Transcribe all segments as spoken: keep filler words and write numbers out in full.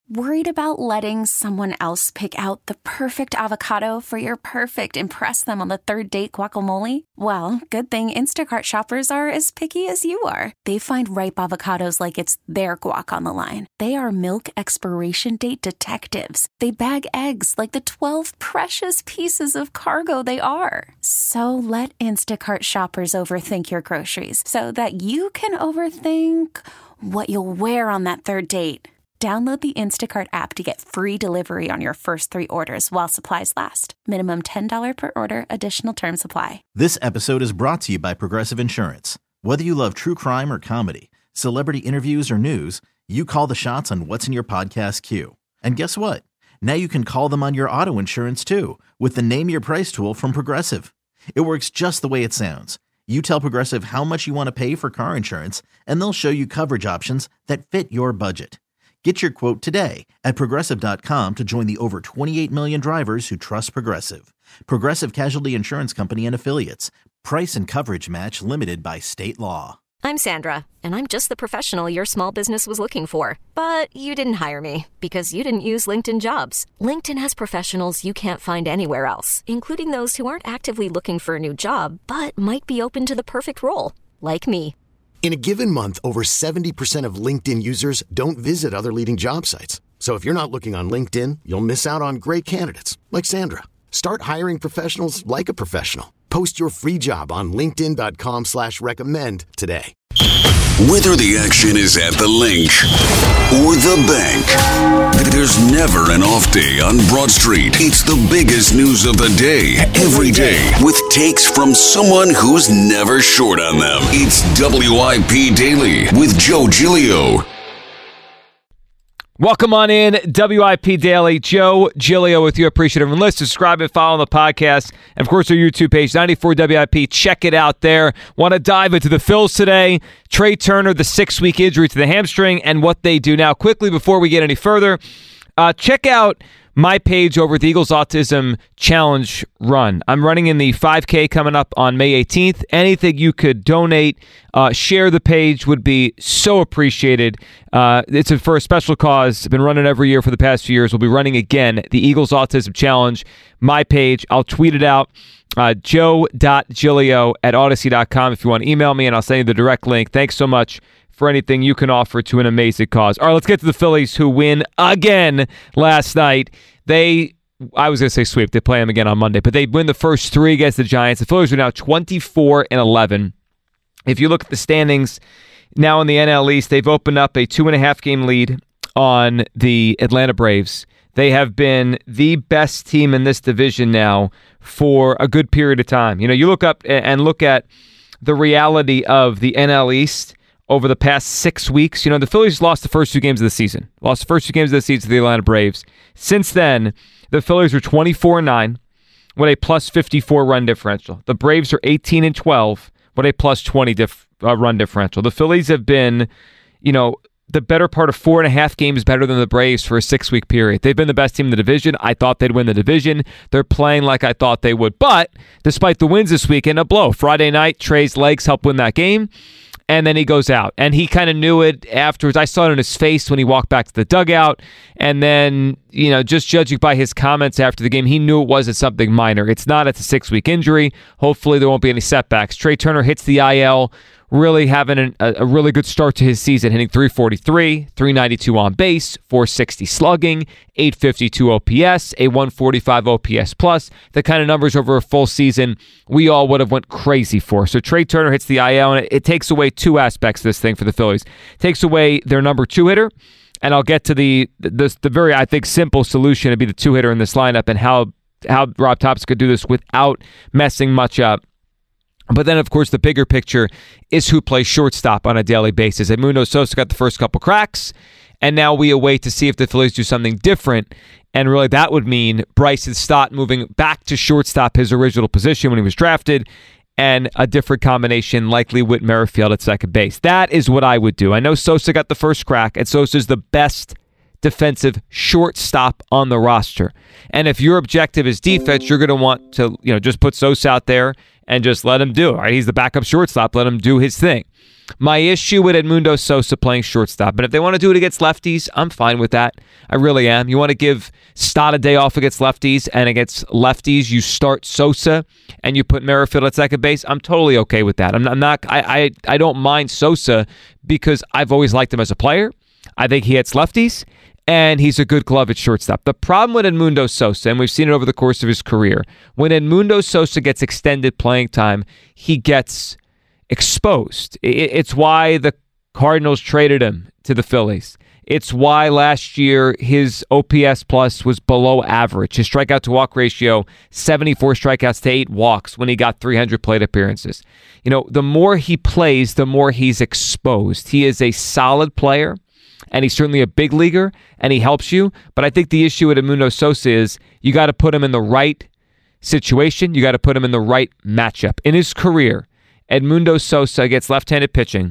Worried about letting someone else pick out the perfect avocado for your perfect impress them on the third date guacamole? Well, good thing Instacart shoppers are as picky as you are. They find ripe avocados like it's their guac on the line. They are milk expiration date detectives. They bag eggs like the twelve precious pieces of cargo they are. So let Instacart shoppers overthink your groceries so that you can overthink what you'll wear on that third date. Download the Instacart app to get free delivery on your first three orders while supplies last. Minimum ten dollars per order. Additional terms apply. This episode is brought to you by Progressive Insurance. Whether you love true crime or comedy, celebrity interviews or news, you call the shots on what's in your podcast queue. And guess what? Now you can call them on your auto insurance too with the Name Your Price tool from Progressive. It works just the way it sounds. You tell Progressive how much you want to pay for car insurance, and they'll show you coverage options that fit your budget. Get your quote today at Progressive dot com to join the over twenty-eight million drivers who trust Progressive. Progressive Casualty Insurance Company and Affiliates. Price and coverage match limited by state law. I'm Sandra, and I'm just the professional your small business was looking for. But you didn't hire me because you didn't use LinkedIn Jobs. LinkedIn has professionals you can't find anywhere else, including those who aren't actively looking for a new job, but might be open to the perfect role, like me. In a given month, over seventy percent of LinkedIn users don't visit other leading job sites. So if you're not looking on LinkedIn, you'll miss out on great candidates like Sandra. Start hiring professionals like a professional. Post your free job on linkedin dot com slash recommend today. Whether the action is at the Link or the bank, there's never an off day on Broad Street. It's the biggest news of the day, every day, with takes from someone who's never short on them. It's W I P Daily with Joe Giglio. Welcome on in, W I P Daily. Joe Giglio with you. Appreciate everyone. Let's subscribe and follow the podcast. And of course, our YouTube page, ninety-four W I P. Check it out there. Want to dive into the Phils today. Trey Turner, the six-week injury to the hamstring, and what they do now. Quickly, before we get any further, uh, check out my page over at the Eagles Autism Challenge Run. I'm running in the five K coming up on May eighteenth. Anything you could donate, uh, share the page would be so appreciated. Uh, it's a, for a special cause. I've been running every year for the past few years. We'll be running again, the Eagles Autism Challenge. My page, I'll tweet it out. Uh, joe dot giglio at odyssey dot com if you want to email me, and I'll send you the direct link. Thanks so much for anything you can offer to an amazing cause. All right, let's get to the Phillies, who win again last night. They, I was going to say sweep. They play them again on Monday, but they win the first three against the Giants. The Phillies are now twenty-four and eleven. If you look at the standings now in the N L East, they've opened up a two and a half game lead on the Atlanta Braves. They have been the best team in this division now for a good period of time. You know, you look up and look at the reality of the N L East over the past six weeks. You know, the Phillies lost the first two games of the season. Lost the first two games of the season to the Atlanta Braves. Since then, the Phillies are twenty-four and nine with a plus fifty-four run differential. The Braves are eighteen and twelve with a plus twenty diff, uh, run differential. The Phillies have been, you know, the better part of four and a half games better than the Braves for a six-week period. They've been the best team in the division. I thought they'd win the division. They're playing like I thought they would. But despite the wins this weekend, a blow. Friday night, Trey's legs helped win that game. And then he goes out. And he kind of knew it afterwards. I saw it in his face when he walked back to the dugout. And then, you know, just judging by his comments after the game, he knew it wasn't something minor. It's not. It's a six-week injury. Hopefully there won't be any setbacks. Trey Turner hits the I L, really having an, a, a really good start to his season, hitting three forty-three, three ninety-two on base, four sixty slugging, eight fifty-two O P S, a one forty-five O P S plus, the kind of numbers over a full season we all would have went crazy for. So Trey Turner hits the I L, and it, it takes away two aspects of this thing for the Phillies. It takes away their number two hitter, and I'll get to the the, the very, I think, simple solution to be the two hitter in this lineup and how, how Rob Thompson could do this without messing much up. But then, of course, the bigger picture is who plays shortstop on a daily basis. Edmundo Sosa got the first couple cracks, and now we await to see if the Phillies do something different. And really, that would mean Bryson Stott moving back to shortstop, his original position when he was drafted, and a different combination, likely Whit Merrifield at second base. That is what I would do. I know Sosa got the first crack, and Sosa's the best defensive shortstop on the roster. And if your objective is defense, you're going to want to, you know, just put Sosa out there and just let him do it. Right? He's the backup shortstop. Let him do his thing. My issue with Edmundo Sosa playing shortstop, and if they want to do it against lefties, I'm fine with that. I really am. You want to give Stott a day off against lefties, and against lefties, you start Sosa and you put Merrifield at second base. I'm totally okay with that. I'm not. I'm not I, I I don't mind Sosa because I've always liked him as a player. I think he hits lefties, and he's a good glove at shortstop. The problem with Edmundo Sosa, and we've seen it over the course of his career, when Edmundo Sosa gets extended playing time, he gets exposed. It's why the Cardinals traded him to the Phillies. It's why last year his O P S plus was below average. His strikeout to walk ratio, seventy-four strikeouts to eight walks when he got three hundred plate appearances. You know, the more he plays, the more he's exposed. He is a solid player, and he's certainly a big leaguer, and he helps you. But I think the issue with Edmundo Sosa is you got to put him in the right situation. You got to put him in the right matchup. In his career, Edmundo Sosa against left-handed pitching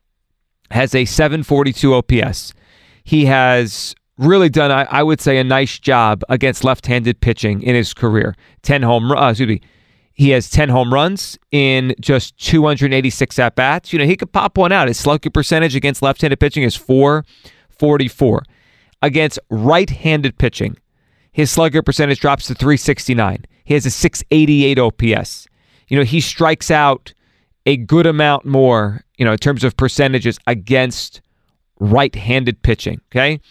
has a seven forty-two O P S. He has really done, I, I would say, a nice job against left-handed pitching in his career. Ten home, uh, excuse me, he has ten home runs in just two hundred eighty-six at bats. You know, he could pop one out. His slugging percentage against left-handed pitching is four forty-four. Against right-handed pitching, his slugger percentage drops to three sixty-nine. He has a six eighty-eight O P S. You know, he strikes out a good amount more, you know, in terms of percentages against right-handed pitching, okay?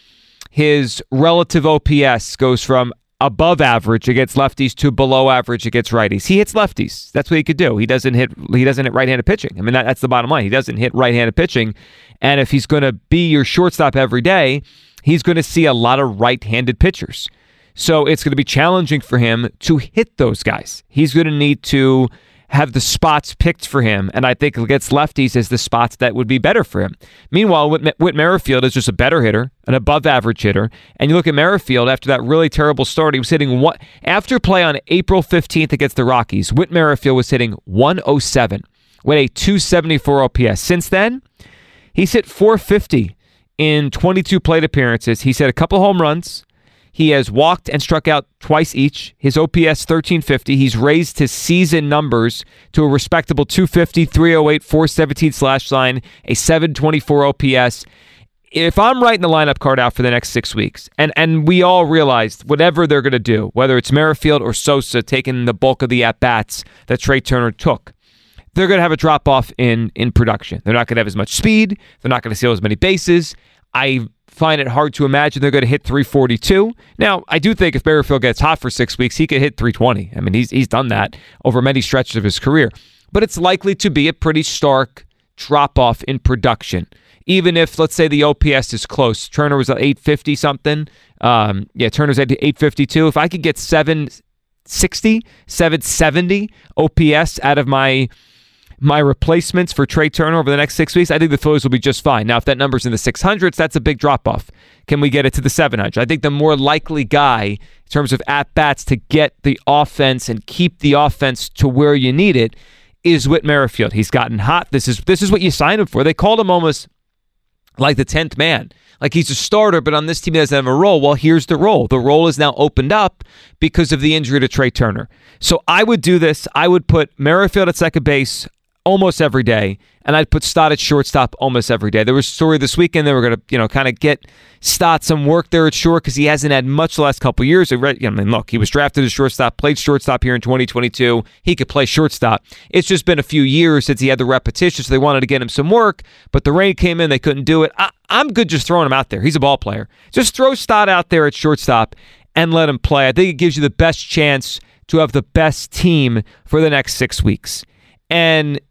His relative O P S goes from above average against lefties to below average against righties. He hits lefties. That's what he could do. He doesn't hit he doesn't hit right-handed pitching. I mean, that, that's the bottom line. He doesn't hit right-handed pitching. And if he's going to be your shortstop every day, he's going to see a lot of right-handed pitchers. So it's going to be challenging for him to hit those guys. He's going to need to have the spots picked for him, and I think against lefties is the spots that would be better for him. Meanwhile, Whit, Whit Merrifield is just a better hitter, an above-average hitter, and you look at Merrifield after that really terrible start, he was hitting one after play on April fifteenth against the Rockies. Whit Merrifield was hitting one oh seven with a two seventy-four O P S. Since then, he's hit four fifty in twenty-two plate appearances. He's hit a couple home runs. He has walked and struck out twice each. His O P S thirteen fifty. He's raised his season numbers to a respectable two fifty, three oh eight, four seventeen slash line, a seven twenty-four O P S. If I'm writing the lineup card out for the next six weeks, and, and we all realized whatever they're going to do, whether it's Merrifield or Sosa taking the bulk of the at-bats that Trey Turner took, they're going to have a drop-off in, in production. They're not going to have as much speed. They're not going to steal as many bases. I find it hard to imagine they're going to hit three forty-two. Now, I do think if Merrifield gets hot for six weeks, he could hit three twenty. I mean, he's he's done that over many stretches of his career. But it's likely to be a pretty stark drop-off in production. Even if, let's say, the O P S is close. Turner was at eight fifty something. Um, yeah, Turner's at eight fifty-two. If I could get seven sixty, seven seventy O P S out of my my replacements for Trey Turner over the next six weeks, I think the Phillies will be just fine. Now, if that number's in the six hundreds, that's a big drop-off. Can we get it to the seven hundred? I think the more likely guy in terms of at-bats to get the offense and keep the offense to where you need it is Whit Merrifield. He's gotten hot. This is this is what you signed him for. They called him almost like the tenth man. Like he's a starter, but on this team he doesn't have a role. Well, here's the role. The role is now opened up because of the injury to Trey Turner. So I would do this. I would put Merrifield at second base almost every day, and I'd put Stott at shortstop almost every day. There was a story this weekend they were going to, you know, kind of get Stott some work there at short because he hasn't had much the last couple of years. I mean, look, he was drafted as shortstop, played shortstop here in twenty twenty-two. He could play shortstop. It's just been a few years since he had the repetition, so they wanted to get him some work, but the rain came in. They couldn't do it. I, I'm good just throwing him out there. He's a ball player. Just throw Stott out there at shortstop and let him play. I think it gives you the best chance to have the best team for the next six weeks. And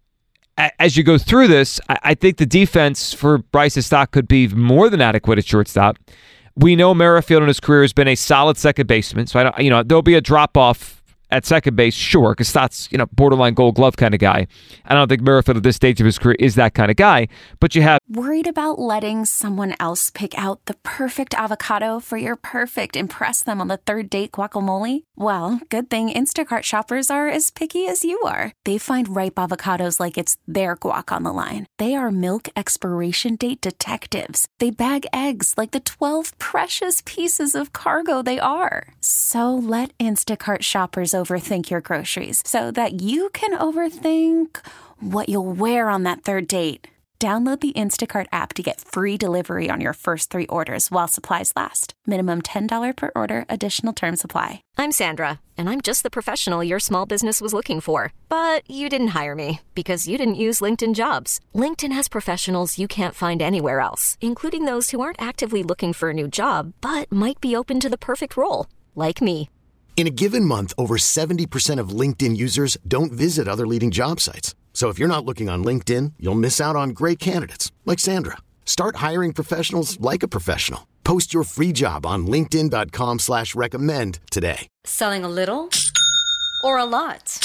as you go through this, I think the defense for Bryce's Stott could be more than adequate at shortstop. We know Merrifield in his career has been a solid second baseman, so I don't, you know, there'll be a drop off at second base, sure, because Stott's, you know, borderline Gold Glove kind of guy. I don't think Merrifield at this stage of his career is that kind of guy. But you have Worried about letting someone else pick out the perfect avocado for your perfect impress them on the third date guacamole? Well, good thing Instacart shoppers are as picky as you are. They find ripe avocados like it's their guac on the line. They are milk expiration date detectives. They bag eggs like the twelve precious pieces of cargo they are. So let Instacart shoppers overthink your groceries so that you can overthink what you'll wear on that third date. Download the Instacart app to get free delivery on your first three orders while supplies last. Minimum ten dollars per order. Additional terms apply. I'm Sandra, and I'm just the professional your small business was looking for. But you didn't hire me because you didn't use LinkedIn Jobs. LinkedIn has professionals you can't find anywhere else, including those who aren't actively looking for a new job, but might be open to the perfect role, like me. In a given month, over seventy percent of LinkedIn users don't visit other leading job sites. So if you're not looking on LinkedIn, you'll miss out on great candidates like Sandra. Start hiring professionals like a professional. Post your free job on linkedin dot com slash recommend today. Selling a little or a lot?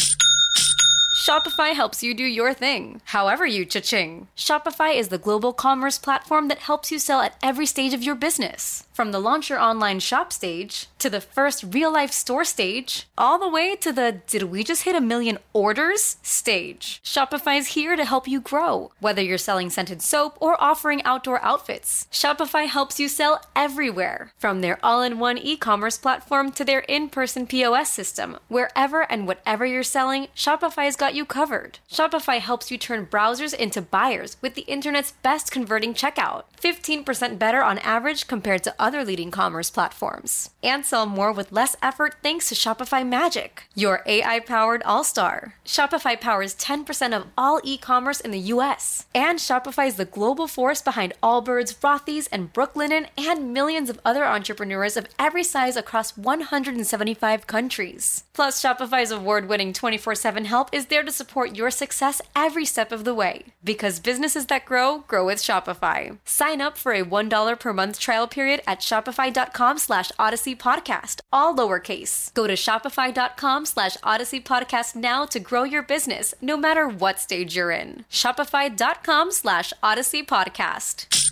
Shopify helps you do your thing, however you cha-ching. Shopify is the global commerce platform that helps you sell at every stage of your business. From the launch your online shop stage, to the first real-life store stage, all the way to the did we just hit a million orders stage. Shopify's here to help you grow. Whether you're selling scented soap or offering outdoor outfits, Shopify helps you sell everywhere. From their all-in-one e-commerce platform to their in-person P O S system, wherever and whatever you're selling, Shopify's got you covered. Shopify helps you turn browsers into buyers with the internet's best converting checkout. fifteen percent better on average compared to other leading commerce platforms. And sell more with less effort thanks to Shopify Magic, your A I-powered all-star. Shopify powers ten percent of all e-commerce in the U S. And Shopify is the global force behind Allbirds, Rothy's, and Brooklinen, and millions of other entrepreneurs of every size across one hundred seventy-five countries. Plus, Shopify's award-winning twenty-four seven help is there to support your success every step of the way. Because businesses that grow, grow with Shopify. Sign up for a one dollar per month trial period at shopify.com slash Odyssey Podcast, all lowercase. Go to shopify.com slash Odyssey Podcast now to grow your business, no matter what stage you're in. Shopify.com slash Odyssey Podcast.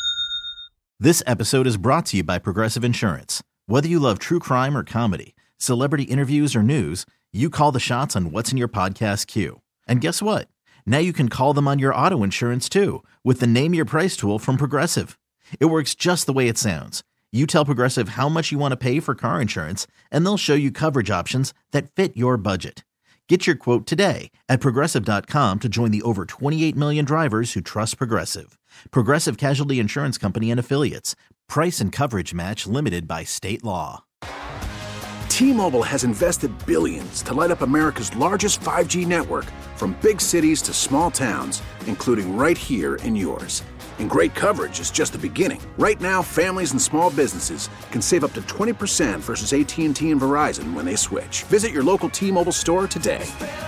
This episode is brought to you by Progressive Insurance. Whether you love true crime or comedy, celebrity interviews or news, you call the shots on what's in your podcast queue. And guess what? Now you can call them on your auto insurance too with the Name Your Price tool from Progressive. It works just the way it sounds. You tell Progressive how much you want to pay for car insurance, and they'll show you coverage options that fit your budget. Get your quote today at progressive dot com to join the over twenty-eight million drivers who trust Progressive. Progressive Casualty Insurance Company and Affiliates. Price and coverage match limited by state law. T-Mobile has invested billions to light up America's largest five G network, from big cities to small towns, including right here in yours. And great coverage is just the beginning. Right now, families and small businesses can save up to twenty percent versus A T and T and Verizon when they switch. Visit your local T-Mobile store today.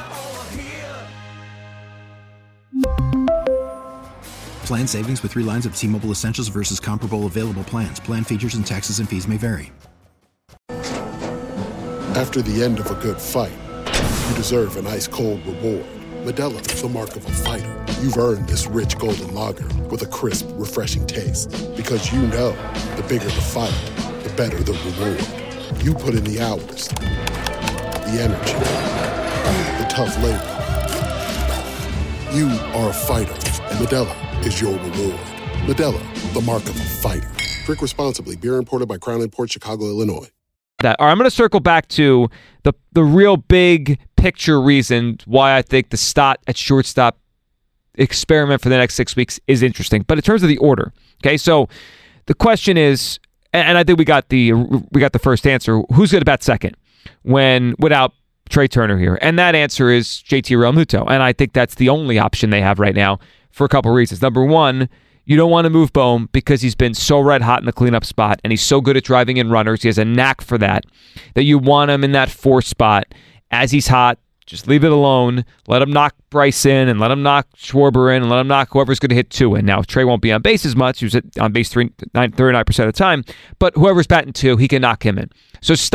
Plan savings with three lines of T-Mobile Essentials versus comparable available plans. Plan features and taxes and fees may vary. After the end of a good fight, you deserve an ice-cold reward. Modelo, the mark of a fighter. You've earned this rich golden lager with a crisp, refreshing taste. Because you know, the bigger the fight, the better the reward. You put in the hours, the energy, the tough labor. You are a fighter, and Modelo is your reward. Modelo, the mark of a fighter. Drink responsibly. Beer imported by Crown Imports, Chicago, Illinois. That. All right, I'm going to circle back to the the real big picture reason why I think the Stott at shortstop experiment for the next six weeks is interesting. But in terms of the order, okay, so the question is, and I think we got the we got the first answer. Who's going to bat second when without Trey Turner here? And that answer is J T Realmuto. And I think that's the only option they have right now for a couple of reasons. Number one, you don't want to move Bohm because he's been so red hot in the cleanup spot, and he's so good at driving in runners. He has a knack for that, that you want him in that fourth spot. As he's hot, just leave it alone. Let him knock Bryce in, and let him knock Schwarber in, and let him knock whoever's going to hit two in. Now, Trey won't be on base as much. He's on base thirty-nine percent of the time, but whoever's batting two, he can knock him in. So Stott,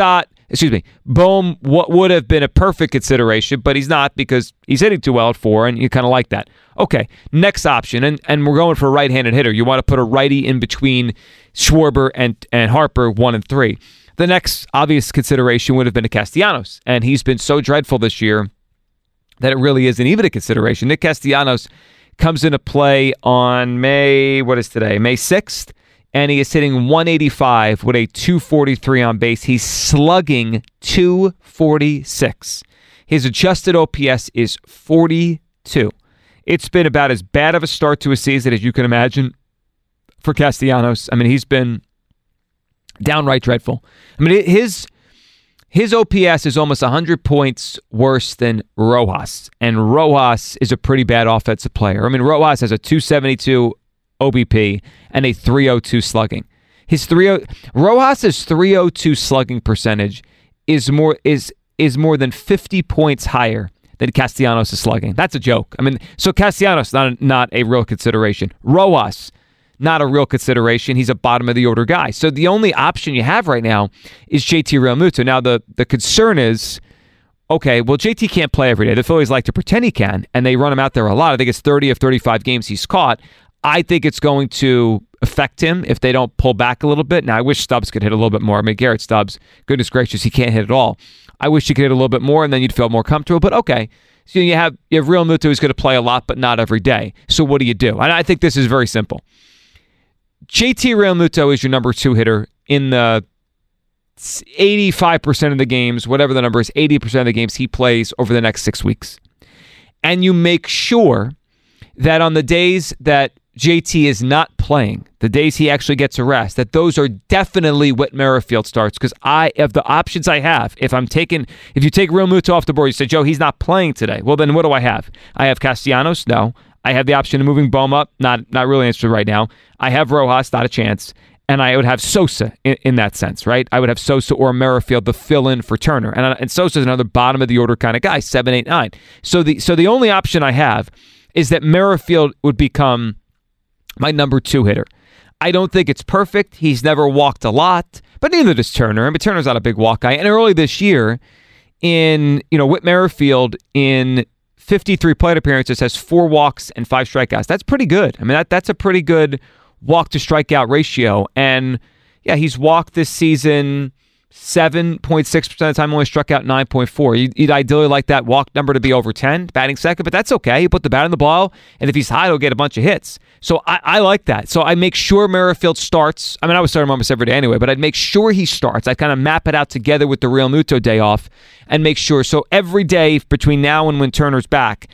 excuse me, Bohm what would have been a perfect consideration, but he's not because he's hitting too well at four, and you kind of like that. Okay, next option, and, and we're going for a right-handed hitter. You want to put a righty in between Schwarber and, and Harper, one and three. The next obvious consideration would have been a Castellanos, and he's been so dreadful this year that it really isn't even a consideration. Nick Castellanos comes into play on May, what is today, May sixth, and he is hitting one eighty-five with a two forty-three on base. He's slugging two forty-six. His adjusted O P S is forty-two. It's been about as bad of a start to a season as you can imagine for Castellanos. I mean, he's been downright dreadful. I mean, his his O P S is almost one hundred points worse than Rojas, and Rojas is a pretty bad offensive player. I mean, Rojas has a two seventy-two O B P and a three oh two slugging. His three oh Rojas's three oh two slugging percentage is more is is more than fifty points higher than Castellanos is slugging. That's a joke. I mean, so Castellanos not a, not a real consideration. Rojas, not a real consideration. He's a bottom of the order guy. So the only option you have right now is J T Realmuto. Now the the concern is, okay, well, J T can't play every day. The Phillies like to pretend he can, and they run him out there a lot. I think it's thirty of thirty-five games he's caught. I think it's going to affect him if they don't pull back a little bit. Now, I wish Stubbs could hit a little bit more. I mean, Garrett Stubbs, goodness gracious, he can't hit at all. I wish he could hit a little bit more, and then you'd feel more comfortable. But okay, so you have you have Realmuto who's going to play a lot, but not every day. So what do you do? And I think this is very simple. J T Realmuto is your number two hitter in the eighty-five percent of the games, whatever the number is, eighty percent of the games he plays over the next six weeks. And you make sure that on the days that J T is not playing, the days he actually gets a rest, that those are definitely Whit Merrifield starts. Because I, of the options I have, if I'm taking, if you take Realmuto off the board, you say, Joe, he's not playing today. Well, then what do I have? I have Castellanos? No. I have the option of moving Bohm up. Not, not really interested right now. I have Rojas, not a chance. And I would have Sosa in, in that sense, right? I would have Sosa or Merrifield to fill in for Turner. And, and Sosa is another bottom of the order kind of guy, seven, eight, nine. So the, so the only option I have is that Merrifield would become my number two hitter. I don't think it's perfect. He's never walked a lot, but neither does Turner. I mean, Turner's not a big walk guy. And early this year, in, you know, Whit Merrifield in fifty-three plate appearances has four walks and five strikeouts. That's pretty good. I mean, that that's a pretty good walk to strikeout ratio. And yeah, he's walked this season seven point six percent of the time, only struck out nine point four. You'd, you'd ideally like that walk number to be over ten, batting second, but that's okay. You put the bat in the ball, and if he's high, he'll get a bunch of hits. So I, I like that. So I make sure Merrifield starts. I mean, I would start him almost every day anyway, but I'd make sure he starts. I'd kind of map it out together with the Realmuto day off and make sure. So every day between now and when Turner's back,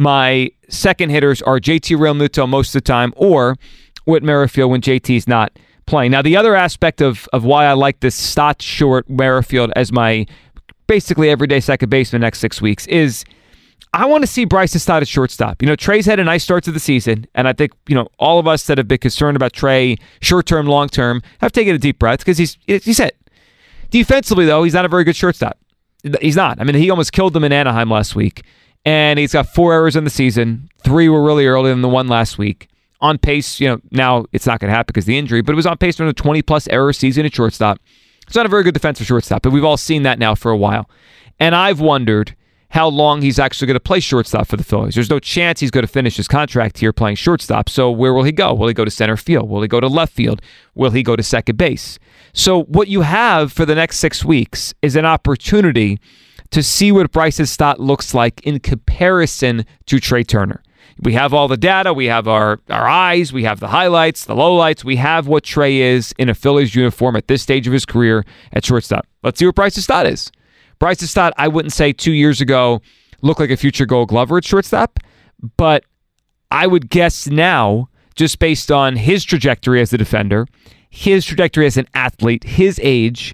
my second hitters are J T Realmuto most of the time or Whit Merrifield when J T's not playing. Now, the other aspect of, of why I like this Stott, Short, Merrifield as my basically everyday second baseman next six weeks is I want to see Bryson Stott at shortstop. You know, Trey's had a nice start to the season, and I think, you know, all of us that have been concerned about Trey, short-term, long-term, have taken a deep breath because he's he's hit. Defensively, though, he's not a very good shortstop. He's not. I mean, he almost killed them in Anaheim last week, and he's got four errors in the season. Three were really early than the one last week. On pace, you know, now it's not going to happen because of the injury, but it was on pace for a twenty-plus error season at shortstop. It's not a very good defensive shortstop, but we've all seen that now for a while. And I've wondered how long he's actually going to play shortstop for the Phillies. There's no chance he's going to finish his contract here playing shortstop, so where will he go? Will he go to center field? Will he go to left field? Will he go to second base? So what you have for the next six weeks is an opportunity to see what Bryson Stott looks like in comparison to Trey Turner. We have all the data. We have our, our eyes. We have the highlights, the lowlights. We have what Trey is in a Phillies uniform at this stage of his career at shortstop. Let's see what Bryson Stott is. Bryson Stott, I wouldn't say two years ago looked like a future Gold Glover at shortstop, but I would guess now, just based on his trajectory as a defender, his trajectory as an athlete, his age,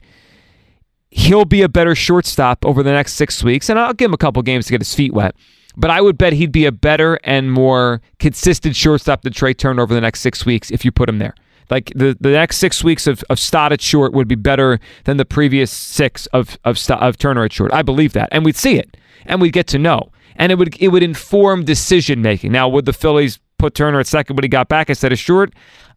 he'll be a better shortstop over the next six weeks, and I'll give him a couple games to get his feet wet. But I would bet he'd be a better and more consistent shortstop than Trey Turner over the next six weeks if you put him there. Like the, the next six weeks of, of Stott at short would be better than the previous six of of, Stott, of Turner at short. I believe that, and we'd see it, and we'd get to know, and it would it would inform decision making. Now, would the Phillies put Turner at second when he got back instead of short?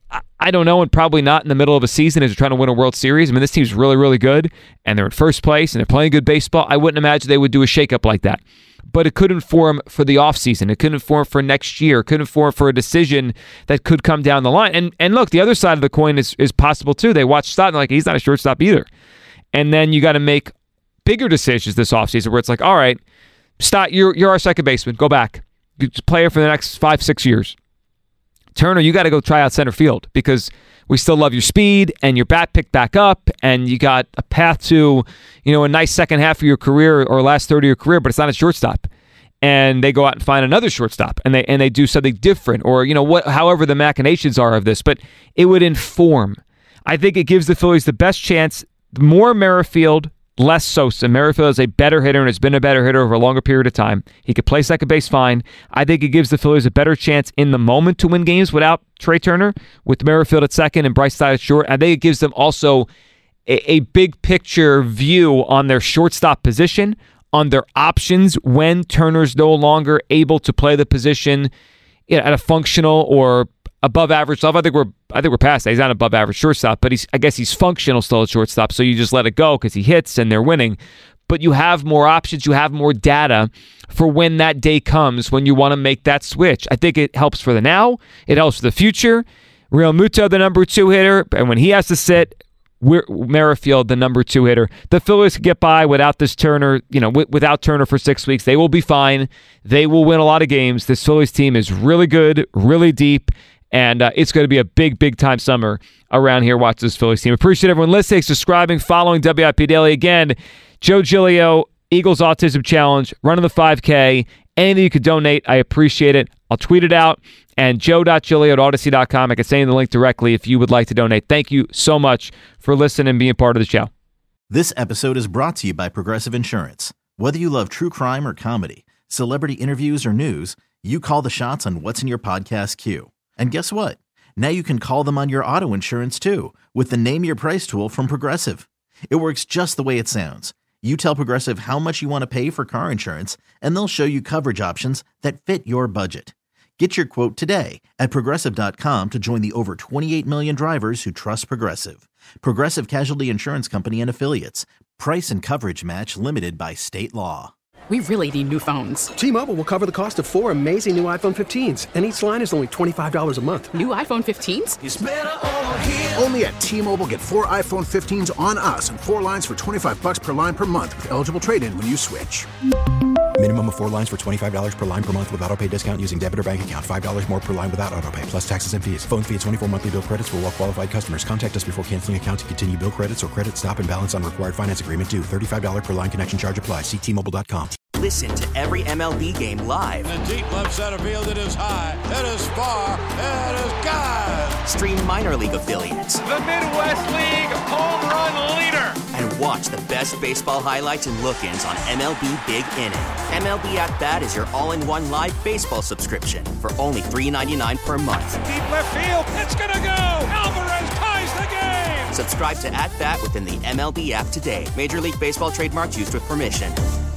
I, I don't know, and probably not in the middle of a season as they're trying to win a World Series. I mean, this team's really, really good, and they're in first place, and they're playing good baseball. I wouldn't imagine they would do a shakeup like that. But it could inform for the offseason. It could inform for next year. It could inform for a decision that could come down the line. And and look, the other side of the coin is, is possible too. They watch Stott and like, he's not a shortstop either. And then you got to make bigger decisions this offseason where it's like, all right, Stott, you're, you're our second baseman. Go back. You play here for the next five, six years. Turner, you got to go try out center field because we still love your speed and your bat picked back up and you got a path to, you know, a nice second half of your career or last third of your career, but it's not a shortstop. And they go out and find another shortstop and they and they do something different or, you know, what, however the machinations are of this, but it would inform. I think it gives the Phillies the best chance, more Merrifield, less Sosa. Merrifield is a better hitter and has been a better hitter over a longer period of time. He could play second base fine. I think it gives the Phillies a better chance in the moment to win games without Trey Turner, with Merrifield at second and Bryce Stott at short. I think it gives them also a, a big picture view on their shortstop position, on their options when Turner's no longer able to play the position, you know, at a functional or above average level. I think we're I think we're past that. He's not above average shortstop, but he's I guess he's functional still at shortstop, so you just let it go because he hits and they're winning. But you have more options, you have more data for when that day comes when you want to make that switch. I think it helps for the now, it helps for the future. Real Muto, the number two hitter, and when he has to sit, we're, Merrifield, the number two hitter. The Phillies can get by without this Turner, you know, w- without Turner for six weeks. They will be fine. They will win a lot of games. This Phillies team is really good, really deep. And uh, it's going to be a big, big time summer around here. Watch this Phillies team. Appreciate everyone listening, subscribing, following W I P Daily. Again, Joe Giglio, Eagles Autism Challenge, running the five K. Anything you could donate, I appreciate it. I'll tweet it out. And joe dot giglio at odyssey dot com. I can send you the link directly if you would like to donate. Thank you so much for listening and being part of the show. This episode is brought to you by Progressive Insurance. Whether you love true crime or comedy, celebrity interviews or news, you call the shots on what's in your podcast queue. And guess what? Now you can call them on your auto insurance too with the Name Your Price tool from Progressive. It works just the way it sounds. You tell Progressive how much you want to pay for car insurance, and they'll show you coverage options that fit your budget. Get your quote today at Progressive dot com to join the over twenty-eight million drivers who trust Progressive. Progressive Casualty Insurance Company and Affiliates. Price and coverage match limited by state law. We really need new phones. T-Mobile will cover the cost of four amazing new iPhone fifteens, and each line is only twenty-five dollars a month. New iPhone fifteens? It's better over here. Only at T-Mobile, get four iPhone fifteens on us and four lines for twenty-five dollars per line per month with eligible trade-in when you switch. Minimum of four lines for twenty-five dollars per line per month with autopay discount using debit or bank account. five dollars more per line without autopay, plus taxes and fees. Phone fee at twenty-four monthly bill credits for well-qualified customers. Contact us before canceling account to continue bill credits or credit stop and balance on required finance agreement due. thirty-five dollars per line connection charge applies. See T Mobile dot com. Listen to every M L B game live. In the deep left center field, it is high, it is far, it is gone. Stream minor league affiliates. The Midwest League home run leader. And watch the best baseball highlights and look-ins on M L B Big Inning. M L B At Bat is your all-in-one live baseball subscription for only three dollars and ninety-nine cents per month. Deep left field, it's gonna go. Alvarez ties the game. Subscribe to At Bat within the M L B app today. Major League Baseball trademarks used with permission.